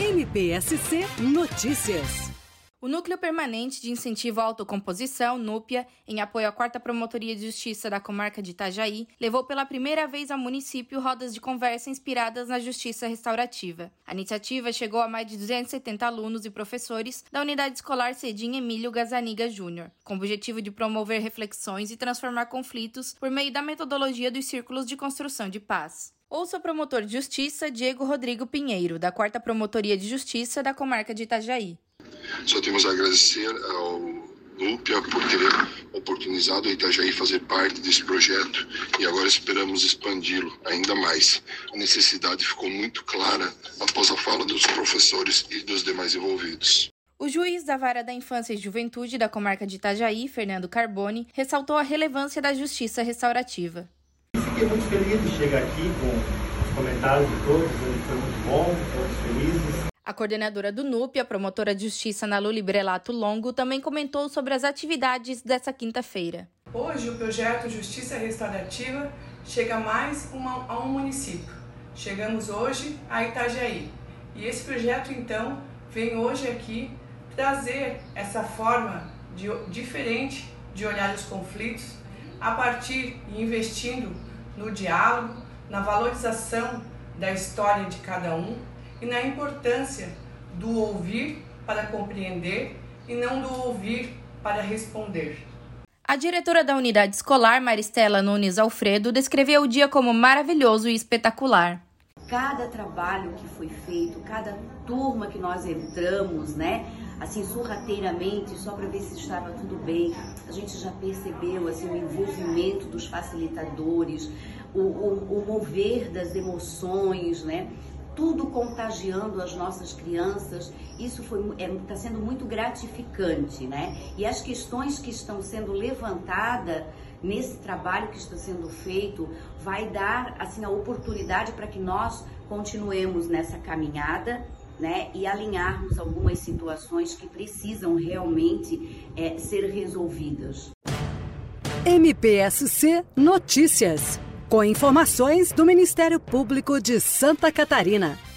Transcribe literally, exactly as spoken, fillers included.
M P S C Notícias. O Núcleo Permanente de Incentivo à Autocomposição, NUPIA, em apoio à quarta Promotoria de Justiça da Comarca de Itajaí, levou pela primeira vez ao município rodas de conversa inspiradas na justiça restaurativa. A iniciativa chegou a mais de duzentos e setenta alunos e professores da Unidade Escolar Cedim Emílio Gazzaniga Júnior, com o objetivo de promover reflexões e transformar conflitos por meio da metodologia dos círculos de construção de paz. Ouça o promotor de justiça Diego Rodrigo Pinheiro, da quarta Promotoria de Justiça da Comarca de Itajaí. Só temos a agradecer ao NUPIA por ter oportunizado a Itajaí fazer parte desse projeto e agora esperamos expandi-lo ainda mais. A necessidade ficou muito clara após a fala dos professores e dos demais envolvidos. O juiz da Vara da Infância e Juventude da Comarca de Itajaí, Fernando Carboni, ressaltou a relevância da justiça restaurativa. Fiquei muito feliz de chegar aqui com os comentários de todos, foi muito bom, todos felizes. A coordenadora do NUPIA, a promotora de justiça Nalu Librelato Longo, também comentou sobre as atividades dessa quinta-feira. Hoje o projeto Justiça Restaurativa chega mais uma, a um município. Chegamos hoje a Itajaí. E esse projeto, então, vem hoje aqui trazer essa forma de, diferente de olhar os conflitos, a partir e investindo no diálogo, na valorização da história de cada um, e na importância do ouvir para compreender e não do ouvir para responder. A diretora da unidade escolar, Maristela Nunes Alfredo, descreveu o dia como maravilhoso e espetacular. Cada trabalho que foi feito, cada turma que nós entramos, né, assim, sorrateiramente, só para ver se estava tudo bem, a gente já percebeu, assim, o envolvimento dos facilitadores, o, o, o mover das emoções, né, tudo contagiando as nossas crianças. Isso está é, tá sendo muito gratificante, né? E as questões que estão sendo levantadas nesse trabalho que está sendo feito vai dar, assim, a oportunidade para que nós continuemos nessa caminhada, né? E alinharmos algumas situações que precisam realmente é, ser resolvidas. M P S C Notícias. Com informações do Ministério Público de Santa Catarina.